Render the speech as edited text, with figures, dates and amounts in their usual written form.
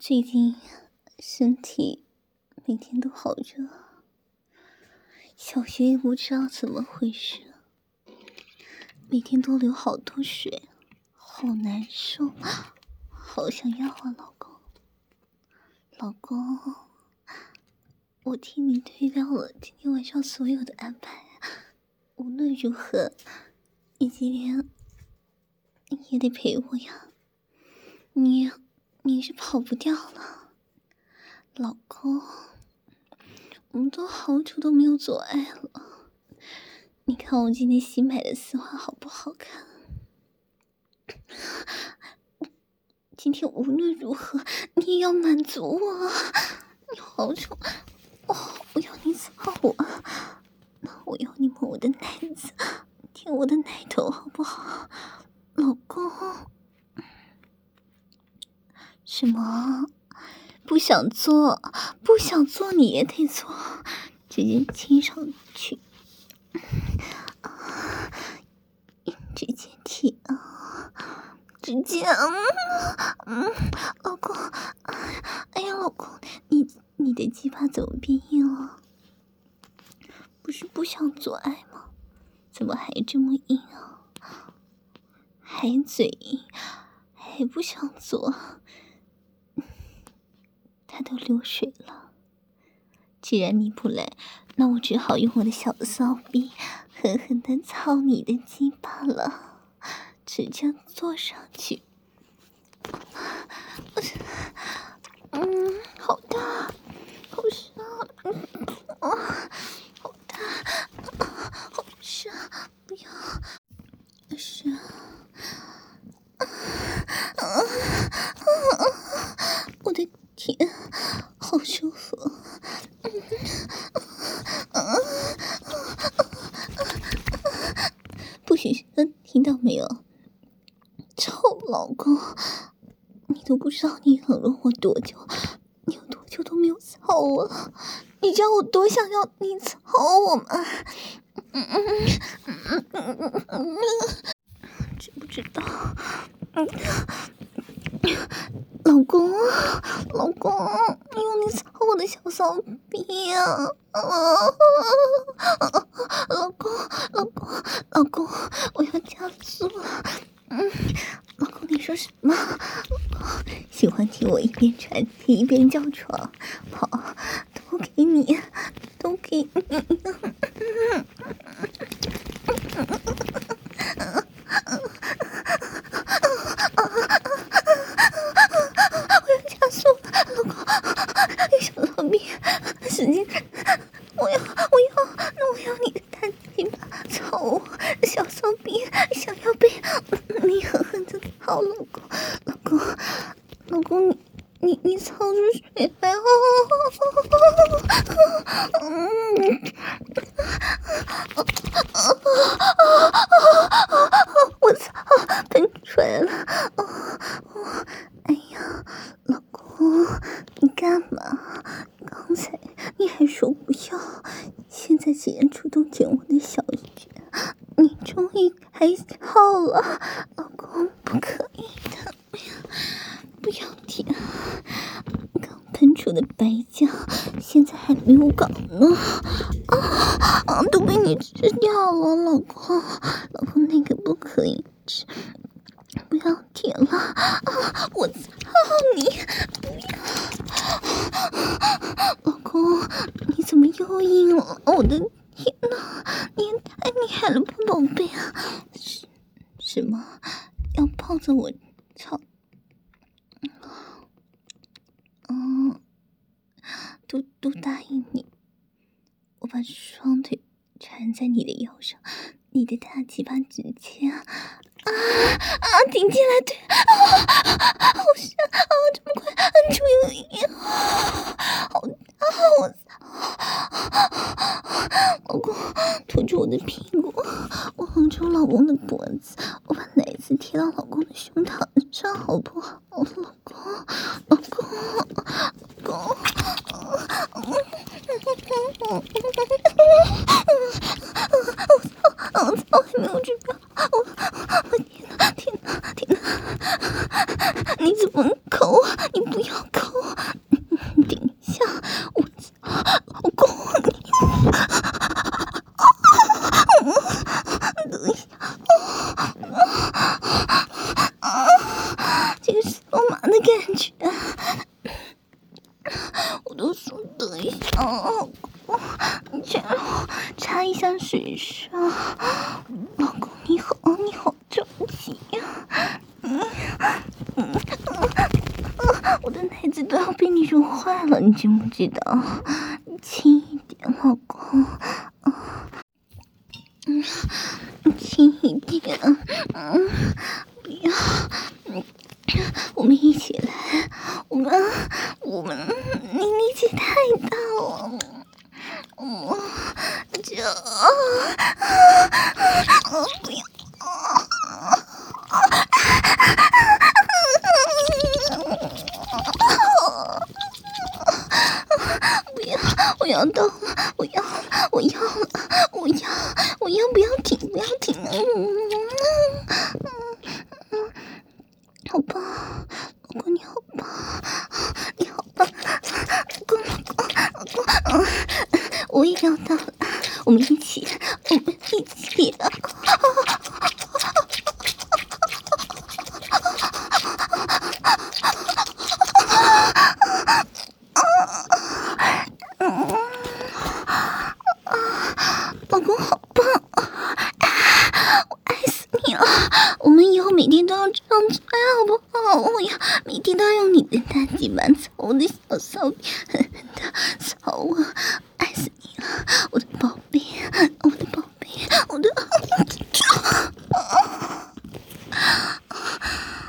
最近身体每天都好热，小学也不知道怎么回事，每天都流好多水，好难受，好想要啊，老公。老公，我替你推掉了今天晚上所有的安排，无论如何，你今天也得陪我呀，你是跑不掉了。老公，我们都好久都没有做爱了，你看我今天新买的丝袜好不好看？今天无论如何你也要满足我，你好丑哦！我要你操我，我要你摸我的奶子，舔我的奶头好不好？老公，什么？不想做你也得做，直接亲上去，直接舔啊，直接老公，哎呀，老公，你的鸡巴怎么变硬了？不是不想做爱吗？怎么还这么硬啊？还嘴硬，还不想做？它都流水了。既然你不来，那我只好用我的小骚逼狠狠地操你的鸡巴了，直接坐上去。好大，好香，好大，好香，不要，是我的天，好舒服，不许听到没有？臭老公，你都不知道你冷落我多久，你有多久都没有操我了？你知道我多想要你操我吗？知不知道？老公，用你操我的小骚逼啊！老公，我要加速了。老公，你说什么？老公喜欢听我一边传递一边叫床，好，都给你，都给你。小骚逼，使劲！我要你的大鸡巴操我！小骚逼，想要被你狠狠的操，老公，你操出水来哦！我操，喷出来了！哎呀，老公，你干嘛？刚才你还说不要，现在既然主动舔我的小穴，你终于开窍了，老公，不可以的，不要舔，刚喷出的白浆现在还没有搞呢，都被你吃掉了，老公，那个不可以吃。不要舔了我操你！不要，老公，你怎么又硬了？我的天哪，你也太厉害了吧，宝贝啊！什么？要抱着我操？都答应你，我把双腿缠在你的腰上，你的大鸡巴直接顶进来，对，好香这么快，就有硬好大，我老公，拖住我的屁股，我搂住老公的脖子，我把奶子贴到老公的胸膛上，好不好？老公，我操，还没有治疗，我天哪！ 你怎么抠啊？你不要抠，等一下，我抠你。等一下，这个手麻的感觉，我都说等一下，擦一下水上。老公你好着急呀！我的奶子都要被你揉坏了，你知不知道？你轻一点，老公。轻一点，不要，我们一起来，我们，你力气太大了，不要，不要，我要到了，我要了，不要停，好棒，老公你好棒，老公，我也要到了，我们一起，老公好棒，我爱死你了！我们以后每天都要这样做，好不好？我要每天都要用你的大鸡巴操我的小骚逼，狠狠的操我，爱死你了，我的宝贝，我的。